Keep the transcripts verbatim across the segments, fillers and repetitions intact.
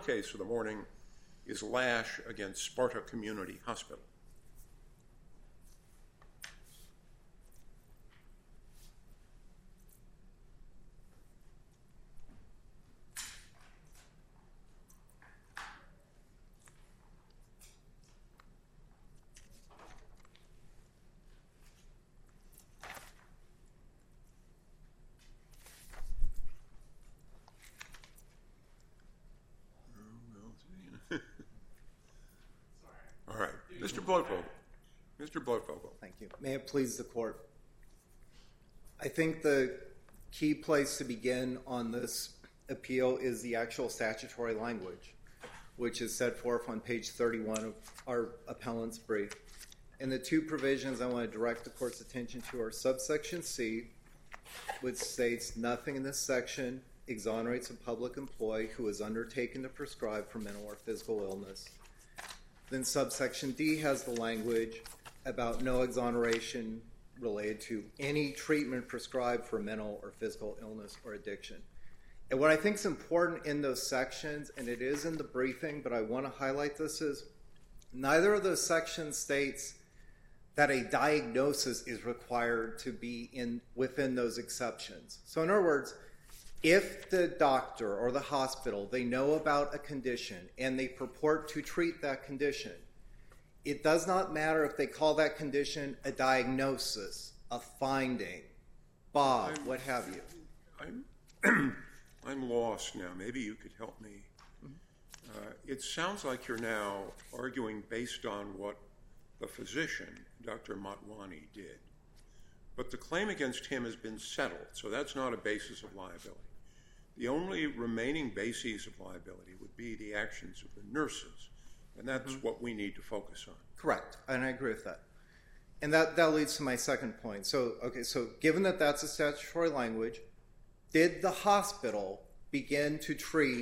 case of the morning is Lash against Sparta Community Hospital. All right, Mister Blofeld. Mister Blofeld. Thank you. May it please the court. I think the key place to begin on this appeal is the actual statutory language, which is set forth on page thirty-one of our appellant's brief. And the two provisions I want to direct the court's attention to are subsection C, which states nothing in this section exonerates a public employee who is undertaken to prescribe for mental or physical illness. Then subsection D has the language about no exoneration related to any treatment prescribed for mental or physical illness or addiction. And what I think is important in those sections, and it is in the briefing, but I want to highlight this, is neither of those sections states that a diagnosis is required to be in within those exceptions. So in other words, if the doctor or the hospital, they know about a condition and they purport to treat that condition, it does not matter if they call that condition a diagnosis, a finding, Bob, I'm, what have you. I'm, I'm lost now. Maybe you could help me. Uh, it sounds like you're now arguing based on what the physician, Doctor Motwani, did. But the claim against him has been settled, so that's not a basis of liability. The only remaining bases of liability would be the actions of the nurses, and that's mm-hmm. what we need to focus on. Correct, and I agree with that. And that, that leads to my second point. So, okay, so given that that's a statutory language, did the hospital begin to treat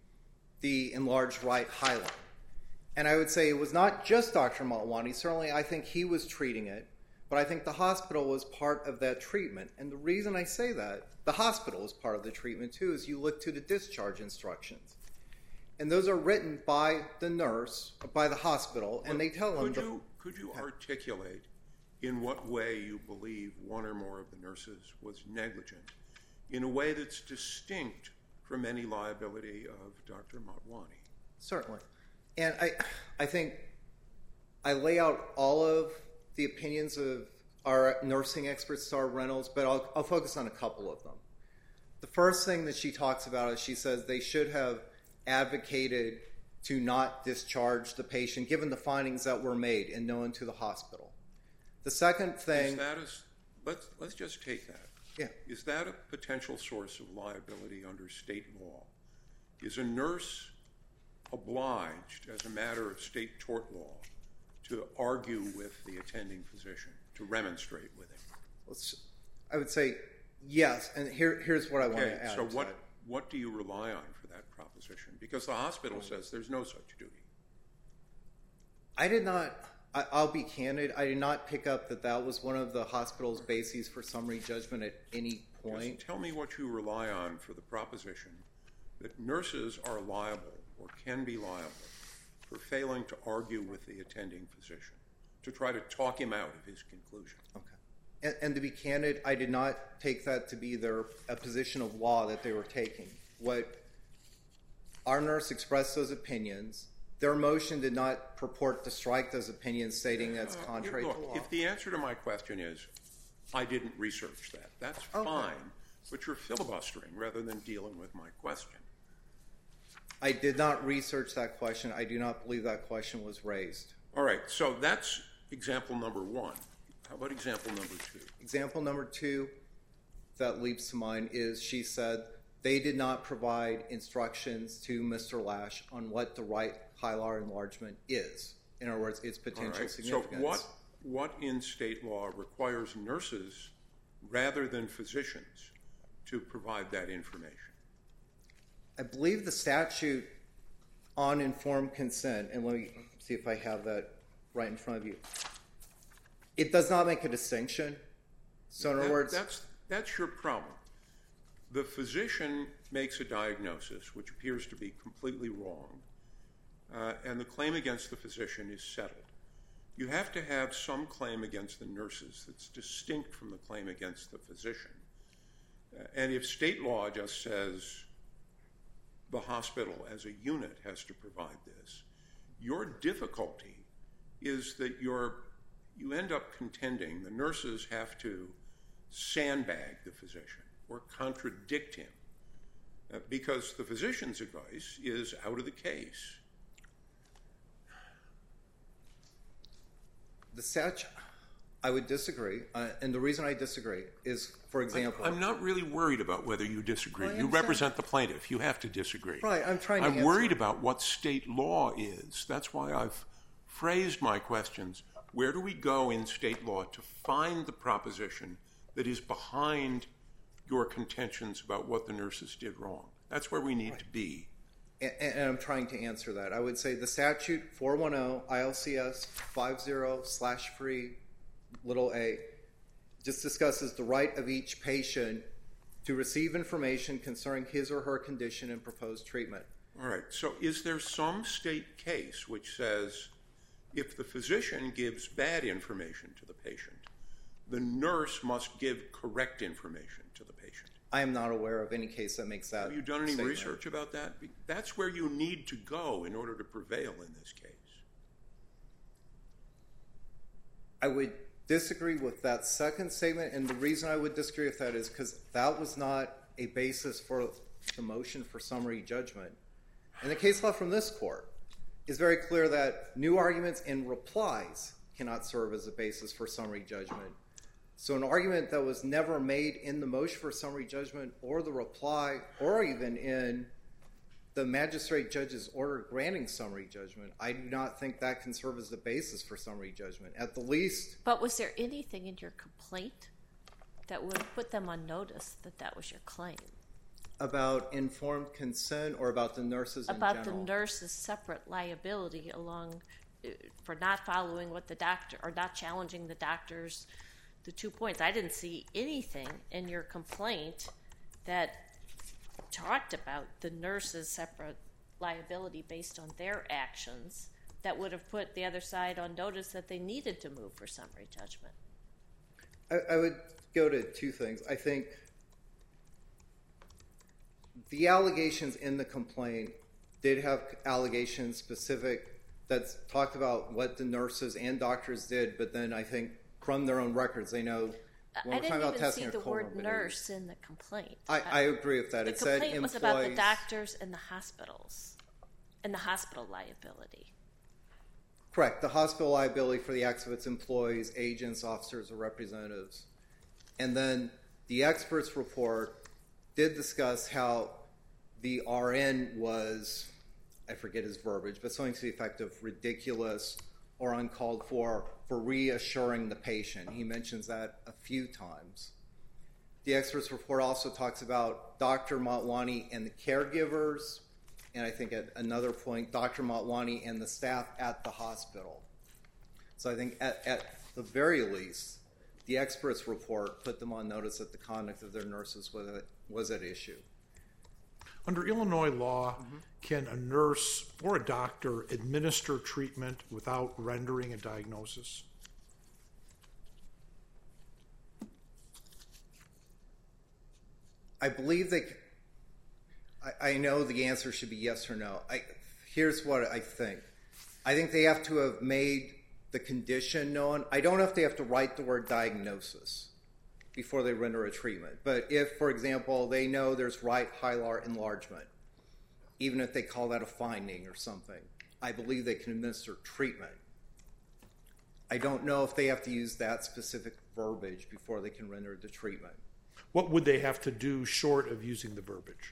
the enlarged right highline? And I would say it was not just Doctor Motwani. Certainly, I think he was treating it. But I think the hospital was part of that treatment. And the reason I say that, the hospital is part of the treatment too, is you look to the discharge instructions. And those are written by the nurse, by the hospital, and well, they tell them... Could you, could you articulate in what way you believe one or more of the nurses was negligent, in a way that's distinct from any liability of Doctor Motwani? Certainly. And I, I think I lay out all of the opinions of our nursing expert, Star Reynolds, but I'll, I'll focus on a couple of them. The first thing that she talks about is she says they should have advocated to not discharge the patient given the findings that were made and known to the hospital. The second thing... Is that a, let's, let's just take that. Yeah. Is that a potential source of liability under state law? Is a nurse obliged, as a matter of state tort law, to argue with the attending physician, to remonstrate with him? Let's, I would say yes, and here, here's what I okay, want to add. So to what, that. what do you rely on for that proposition? Because the hospital says there's no such duty. I did not, I, I'll be candid, I did not pick up that that was one of the hospital's bases for summary judgment at any point. Just tell me what you rely on for the proposition that nurses are liable or can be liable for failing to argue with the attending physician, to try to talk him out of his conclusion. Okay. And, and to be candid, I did not take that to be their a position of law that they were taking. What our nurse expressed those opinions. Their motion did not purport to strike those opinions, stating that's contrary uh, look, to law. If the answer to my question is, I didn't research that, that's okay. fine, but you're filibustering rather than dealing with my question. I did not research that question. I do not believe that question was raised. All right, so that's example number one. How about example number two? Example number two that leaps to mind is she said they did not provide instructions to Mister Lash on what the right hilar enlargement is. In other words, its potential right. significance. So what, what in state law requires nurses rather than physicians to provide that information? I believe the statute on informed consent, and let me see if I have that right in front of you. It does not make a distinction. So in other that, words... That's, that's your problem. the physician makes a diagnosis which appears to be completely wrong, uh, and the claim against the physician is settled. You have to have some claim against the nurses that's distinct from the claim against the physician. Uh, and if state law just says the hospital as a unit has to provide this, your difficulty is that you're, you end up contending the nurses have to sandbag the physician or contradict him uh, because the physician's advice is out of the case. The statute, I would disagree, uh, and the reason I disagree is, for example... I, I'm not really worried about whether you disagree. You represent the plaintiff. You have to disagree. Right, I'm trying to I'm answer. worried about what state law is. That's why I've phrased my questions. Where do we go in state law to find the proposition that is behind your contentions about what the nurses did wrong? That's where we need right. to be. And, and I'm trying to answer that. I would say the statute four ten I L C S fifty slash free little a just discusses the right of each patient to receive information concerning his or her condition and proposed treatment. All right. So is there some state case which says if the physician gives bad information to the patient, the nurse must give correct information to the patient? I am not aware of any case that makes that Have you done any statement. research about that? That's where you need to go in order to prevail in this case. I would disagree with that second statement, and the reason I would disagree with that is because that was not a basis for the motion for summary judgment. And the case law from this court is very clear that new arguments and replies cannot serve as a basis for summary judgment. So an argument that was never made in the motion for summary judgment or the reply or even in the magistrate judge's order granting summary judgment, I do not think that can serve as the basis for summary judgment, at the least. But was there anything in your complaint that would put them on notice that that was your claim? About informed consent or about the nurses in about general? The nurses' separate liability along uh, for not following what the doctor or not challenging the doctor's the two points. I didn't see anything in your complaint that talked about the nurses' separate liability based on their actions that would have put the other side on notice that they needed to move for summary judgment. I, I would go to two things. I think the allegations in the complaint did have allegations specific that talked about what the nurses and doctors did, but then I think from their own records, they know when I we're didn't talking about even testing see a the word comorbidity. nurse in the complaint. I, I agree with that. The it said complaint employees. was about the doctors and the hospitals and the hospital liability. Correct. The hospital liability for the acts of its employees, agents, officers, or representatives. And then the experts report did discuss how the R N was, I forget his verbiage, but something to the effect of ridiculous or uncalled for for reassuring the patient. He mentions that a few times. The experts report also talks about Doctor Motwani and the caregivers, and I think at another point, Doctor Motwani and the staff at the hospital. So I think at, at the very least, the experts report put them on notice that the conduct of their nurses was at, was at issue. Under Illinois law, mm-hmm. can a nurse or a doctor administer treatment without rendering a diagnosis? I believe they. I, I know the answer should be yes or no. I, here's what I think. I think they have to have made the condition known. I don't know if they have to write the word diagnosis before they render a treatment. But if, for example, they know there's right hilar enlargement, even if they call that a finding or something, I believe they can administer treatment. I don't know if they have to use that specific verbiage before they can render the treatment. What would they have to do short of using the verbiage?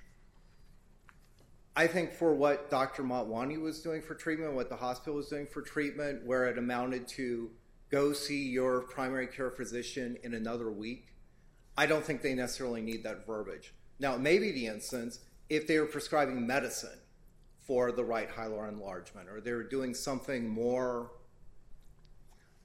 I think for what Doctor Motwani was doing for treatment, what the hospital was doing for treatment, where it amounted to go see your primary care physician in another week, I don't think they necessarily need that verbiage. Now, it may be the instance if they were prescribing medicine for the right hilar enlargement, or they were doing something more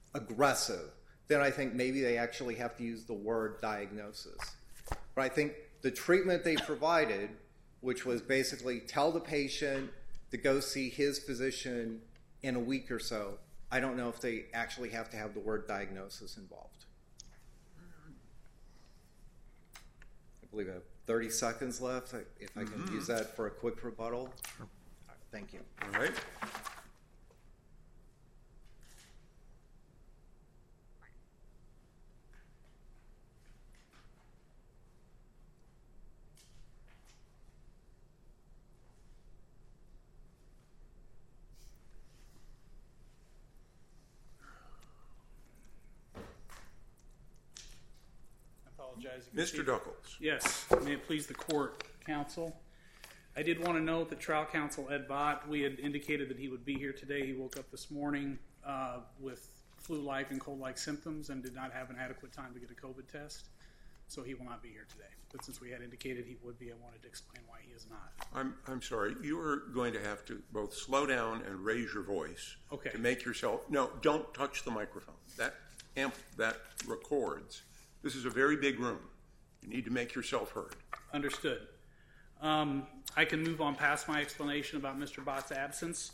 aggressive, then I think maybe they actually have to use the word diagnosis. But I think the treatment they provided, which was basically tell the patient to go see his physician in a week or so, I don't know if they actually have to have the word diagnosis involved. I believe I have thirty seconds left, if I can mm-hmm. use that for a quick rebuttal. Sure. Right, thank you. All right. Mister Duckles. Yes, may it please the court, counsel. I did want to note that trial counsel Ed Bott, we had indicated that he would be here today. He woke up this morning uh, with flu-like and cold-like symptoms and did not have an adequate time to get a COVID test, so he will not be here today. But since we had indicated he would be, I wanted to explain why he is not. I'm I'm sorry. You are going to have to both slow down and raise your voice okay. to make yourself. No, don't touch the microphone. That amp that records. This is a very big room. You need to make yourself heard. Understood. Um, I can move on past my explanation about Mister Bott's absence.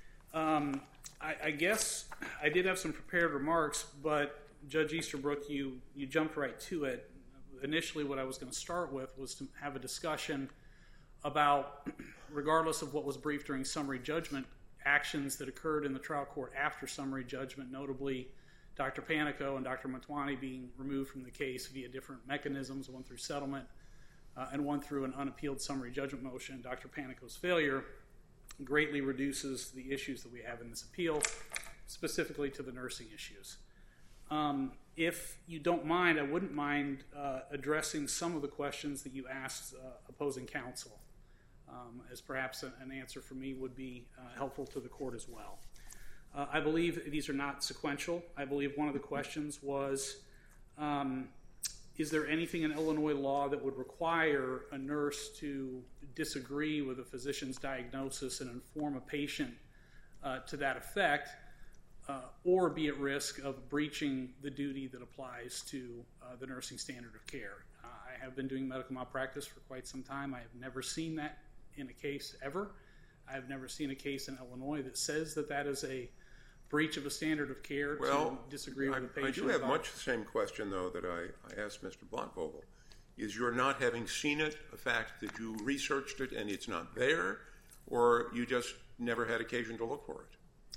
Um, I, I guess I did have some prepared remarks, but Judge Easterbrook, you, you jumped right to it. Initially, what I was going to start with was to have a discussion about, regardless of what was briefed during summary judgment, actions that occurred in the trial court after summary judgment, notably Doctor Panico and Doctor Matwani being removed from the case via different mechanisms, one through settlement uh, and one through an unappealed summary judgment motion. Doctor Panico's failure greatly reduces the issues that we have in this appeal, specifically to the nursing issues. Um, if you don't mind, I wouldn't mind uh, addressing some of the questions that you asked uh, opposing counsel, um, as perhaps an, an answer for me would be uh, helpful to the court as well. Uh, I believe these are not sequential. I believe one of the questions was, um, is there anything in Illinois law that would require a nurse to disagree with a physician's diagnosis and inform a patient uh, to that effect, uh, or be at risk of breaching the duty that applies to uh, the nursing standard of care? Uh, I have been doing medical malpractice for quite some time. I have never seen that in a case ever. I've never seen a case in Illinois that says that that is a breach of a standard of care well, to disagree with I, the patient. I do have about. much the same question, though, that I, I asked Mister Blottvogel. Is your not having seen it a fact that you researched it and it's not there, or you just never had occasion to look for it?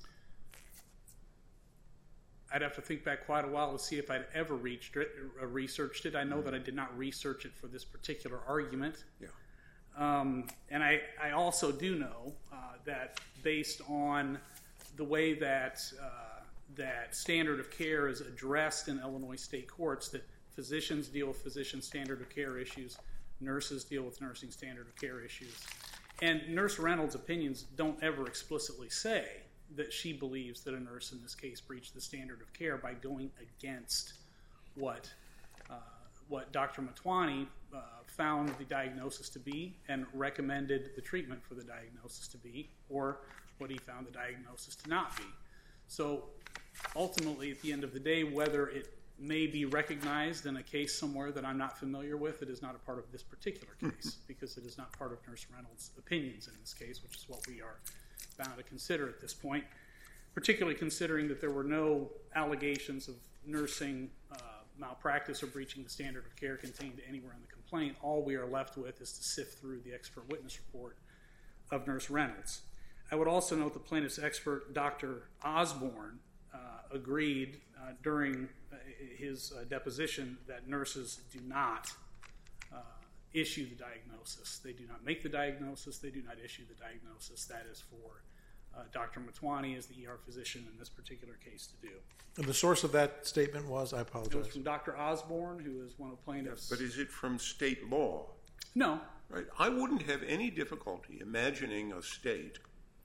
I'd have to think back quite a while to see if I'd ever reached it, or researched it. I know mm. that I did not research it for this particular argument. Yeah. Um, and I, I also do know uh, that based on the way that uh, that standard of care is addressed in Illinois state courts, that physicians deal with physician standard of care issues, nurses deal with nursing standard of care issues. And Nurse Reynolds' opinions don't ever explicitly say that she believes that a nurse in this case breached the standard of care by going against what uh, what Doctor Matwani uh, found the diagnosis to be and recommended the treatment for the diagnosis to be, or what he found the diagnosis to not be. So ultimately, at the end of the day, whether it may be recognized in a case somewhere that I'm not familiar with, it is not a part of this particular case because it is not part of Nurse Reynolds' opinions in this case, which is what we are bound to consider at this point, particularly considering that there were no allegations of nursing uh, malpractice or breaching the standard of care contained anywhere in the complaint. All we are left with is to sift through the expert witness report of Nurse Reynolds. I would also note the plaintiff's expert, Doctor Osborne, uh, agreed uh, during uh, his uh, deposition that nurses do not uh, issue the diagnosis. They do not make the diagnosis. They do not issue the diagnosis. That is for uh, Doctor Matwani as the E R physician in this particular case to do. And the source of that statement was? I apologize. It was from Doctor Osborne, who is one of the plaintiffs. But is it from state law? No. Right. I wouldn't have any difficulty imagining a state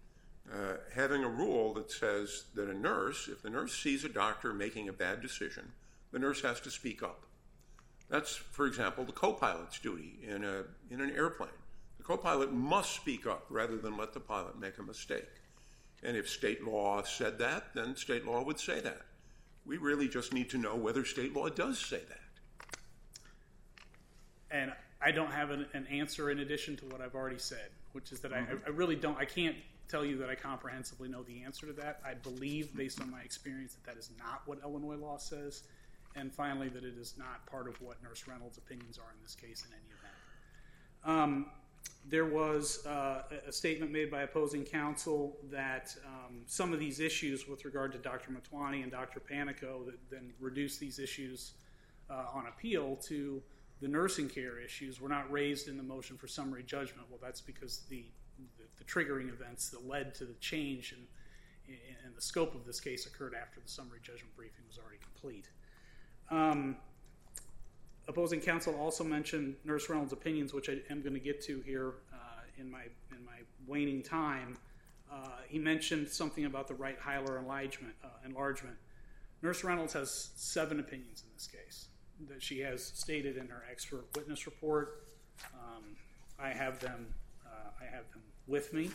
Uh, having a rule that says that a nurse, if the nurse sees a doctor making a bad decision, the nurse has to speak up. That's, for example, the co-pilot's duty in a in an airplane. The co-pilot must speak up rather than let the pilot make a mistake. And if state law said that, then state law would say that. We really just need to know whether state law does say that. And I don't have an, an answer in addition to what I've already said, which is that mm-hmm. I, I really don't, I can't tell you that I comprehensively know the answer to that. I believe, based on my experience, that that is not what Illinois law says. And finally, that it is not part of what Nurse Reynolds' opinions are in this case in any event. Um, there was uh, a statement made by opposing counsel that um, some of these issues with regard to Doctor Matwani and Doctor Panico that then reduced these issues uh, on appeal to the nursing care issues were not raised in the motion for summary judgment. Well, that's because the, the, the triggering events that led to the change in, in the scope of this case occurred after the summary judgment briefing was already complete. Um, opposing counsel also mentioned Nurse Reynolds' opinions, which I am going to get to here uh, in my in my waning time. Uh, he mentioned something about the right hilar enlargement, uh, enlargement. Nurse Reynolds has seven opinions in this case that she has stated in her expert witness report. Um, I have them. Uh, I have them with me,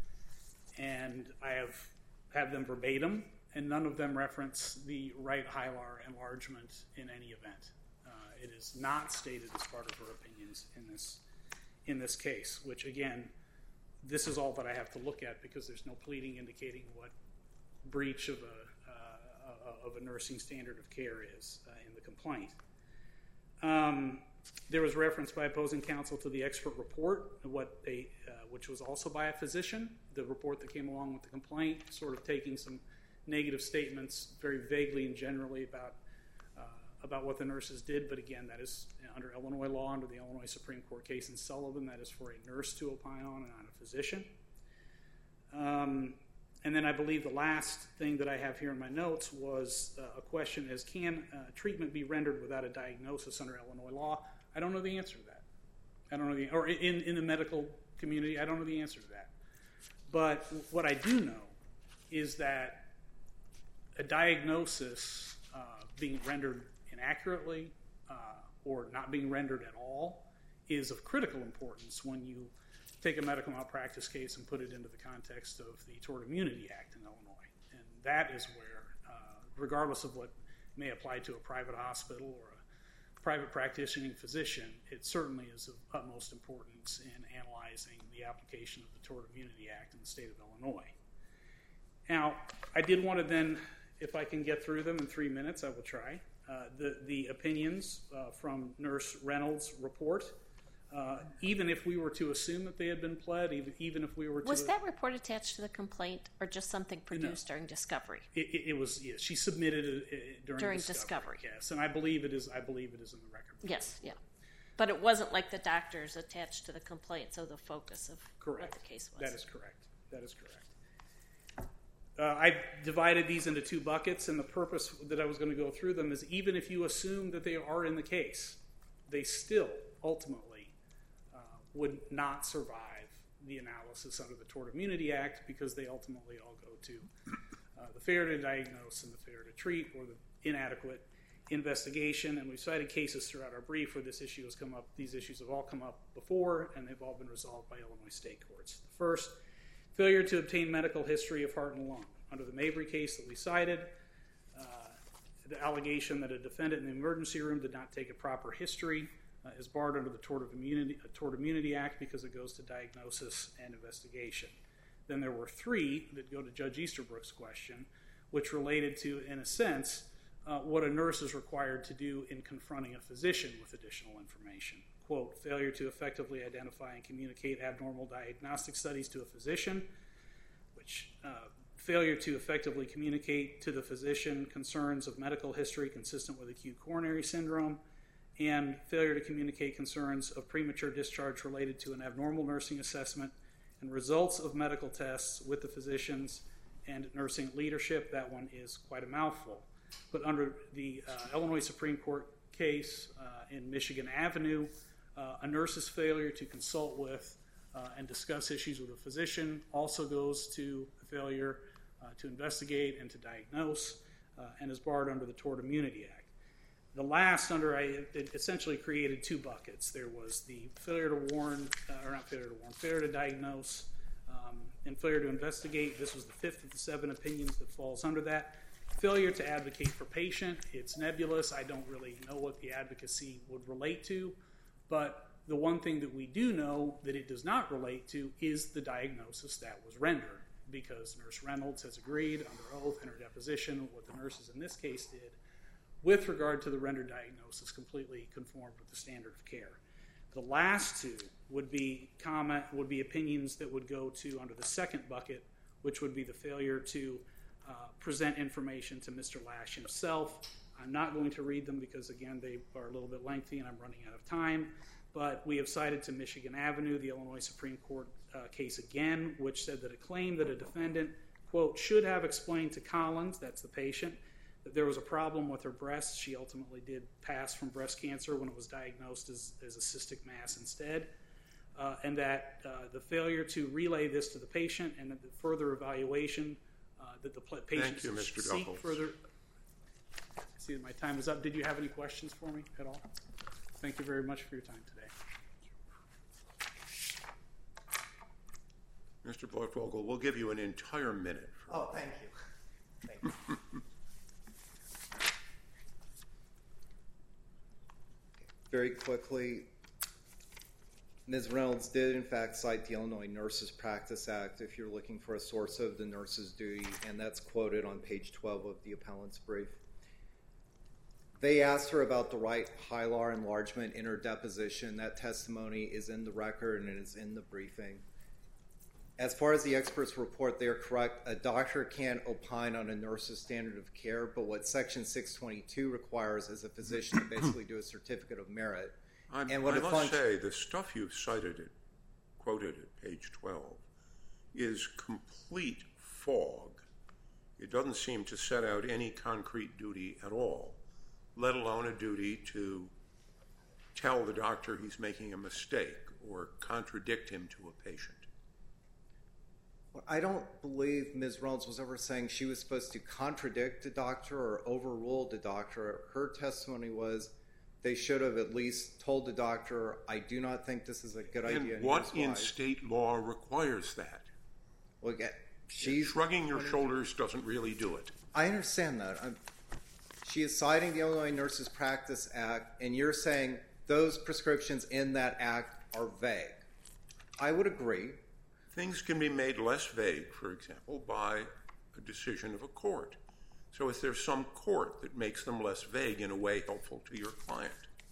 and I have have them verbatim. And none of them reference the right hilar enlargement in any event. Uh, it is not stated as part of her opinions in this in this case, which again, this is all that I have to look at because there's no pleading indicating what breach of a uh, of a nursing standard of care is uh, in the complaint. Um, there was reference by opposing counsel to the expert report, what they, uh, which was also by a physician, the report that came along with the complaint, sort of taking some negative statements very vaguely and generally about uh, about what the nurses did, but again, that is under Illinois law, under the Illinois Supreme Court case in Sullivan, that is for a nurse to opine on and not a physician. Um, and then I believe the last thing that I have here in my notes was uh, a question is, can uh, treatment be rendered without a diagnosis under Illinois law? I don't know the answer to that. I don't know the, or in, in the medical community, I don't know the answer to that. But what I do know is that a diagnosis uh, being rendered inaccurately uh, or not being rendered at all is of critical importance when you take a medical malpractice case and put it into the context of the Tort Immunity Act in Illinois. And that is where, uh, regardless of what may apply to a private hospital or a private practicing physician, it certainly is of utmost importance in analyzing the application of the Tort Immunity Act in the state of Illinois. Now, I did want to then, if I can get through them in three minutes, I will try. Uh, the, the opinions uh, from Nurse Reynolds' report, uh, even if we were to assume that they had been pled, even, even if we were to... Was that report attached to the complaint or just something produced no. during discovery? It, it, it was, yes. She submitted it, it during, during discovery. discovery. Yes, and I believe it is I believe it is in the record. Yes, yeah. But it wasn't like the doctors attached to the complaint, so the focus of correct. what the case was. That is correct. That is correct. Uh, I divided these into two buckets, and the purpose that I was going to go through them is even if you assume that they are in the case, they still ultimately uh, would not survive the analysis under the Tort Immunity Act because they ultimately all go to uh, the failure to diagnose and the failure to treat or the inadequate investigation. And we've cited cases throughout our brief where this issue has come up. These issues have all come up before, and they've all been resolved by Illinois state courts. The first, failure to obtain medical history of heart and lung. Under the Mabry case that we cited, uh, the allegation that a defendant in the emergency room did not take a proper history uh, is barred under the Tort, of Immunity, uh, Tort Immunity Act because it goes to diagnosis and investigation. Then there were three that go to Judge Easterbrook's question, which related to, in a sense, uh, what a nurse is required to do in confronting a physician with additional information. Quote, failure to effectively identify and communicate abnormal diagnostic studies to a physician, which uh, failure to effectively communicate to the physician concerns of medical history consistent with acute coronary syndrome, and failure to communicate concerns of premature discharge related to an abnormal nursing assessment and results of medical tests with the physicians and nursing leadership. That one is quite a mouthful. But under the uh, Illinois Supreme Court case uh, in Michigan Avenue, Uh, a nurse's failure to consult with uh, and discuss issues with a physician also goes to a failure uh, to investigate and to diagnose uh, and is barred under the Tort Immunity Act. The last under, I it essentially created two buckets. There was the failure to warn, uh, or not failure to warn, failure to diagnose um, and failure to investigate. This was the fifth of the seven opinions that falls under that. Failure to advocate for patient. It's nebulous. I don't really know what the advocacy would relate to. But The one thing that we do know that it does not relate to is the diagnosis that was rendered, because Nurse Reynolds has agreed under oath in her deposition what the nurses in this case did with regard to the rendered diagnosis completely conformed with the standard of care. The last two would be comment would be opinions that would go to under the second bucket, which would be the failure to uh, present information to Mister Lash himself. I'm not going to read them because, again, they are a little bit lengthy and I'm running out of time. But we have cited to Michigan Avenue, the Illinois Supreme Court uh, case again, which said that a claim that a defendant, quote, should have explained to Collins, that's the patient, that there was a problem with her breasts. She ultimately did pass from breast cancer when it was diagnosed as, as a cystic mass instead. Uh, and that uh, the failure to relay this to the patient and that the further evaluation uh, that the patient Thank you, Mister seek Duckles. further. I see that my time is up. Did you have any questions for me at all? Thank you very much for your time today. Mister Blotwogel, we'll give you an entire minute. For Oh, thank you. Thank you. Very quickly, Miz Reynolds did in fact cite the Illinois Nurses Practice Act if you're looking for a source of the nurse's duty, and that's quoted on page twelve of the appellant's brief. They asked her about the right hilar enlargement in her deposition. That testimony is in the record and it is in the briefing. As far as the expert's report, they are correct. A doctor can't opine on a nurse's standard of care, but what Section six twenty-two requires is a physician to basically do a certificate of merit. I'm, and what I a must func- say, the stuff you've cited, it, quoted at page twelve, is complete fog. It doesn't seem to set out any concrete duty at all, let alone a duty to tell the doctor he's making a mistake or contradict him to a patient. I don't believe Miz Reynolds was ever saying she was supposed to contradict the doctor or overrule the doctor. Her testimony was they should have at least told the doctor, I do not think this is a good and idea. And what in why. State law requires that? Well, again, she's shrugging your shoulders doesn't really do it. I understand that. I'm, she is citing the Illinois Nurses Practice Act, and you're saying those prescriptions in that act are vague. I would agree. Things can be made less vague, for example, by a decision of a court. So if there's some court that makes them less vague in a way helpful to your client.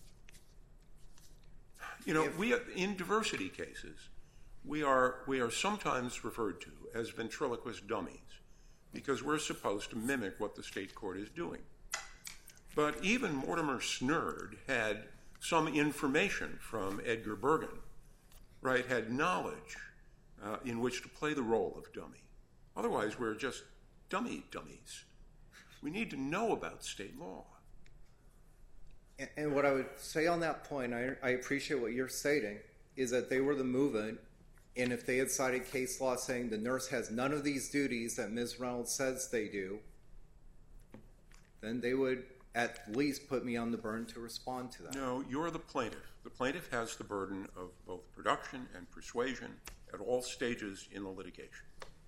You know, If, we in diversity cases, we are we are sometimes referred to as ventriloquist dummies because we're supposed to mimic what the state court is doing. But even Mortimer Snerd had some information from Edgar Bergen, right, had knowledge uh, in which to play the role of dummy. Otherwise, we're just dummy dummies. We need to know about state law. And, and what I would say on that point, I, I appreciate what you're stating, is that they were the movement, and if they had cited case law saying the nurse has none of these duties that Miz Reynolds says they do, then they would at least put me on the burden to respond to that. No, you're the plaintiff. The plaintiff has the burden of both production and persuasion at all stages in the litigation.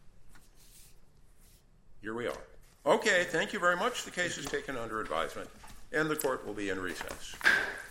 Here we are. Okay, thank you very much. The case is taken under advisement, and the court will be in recess.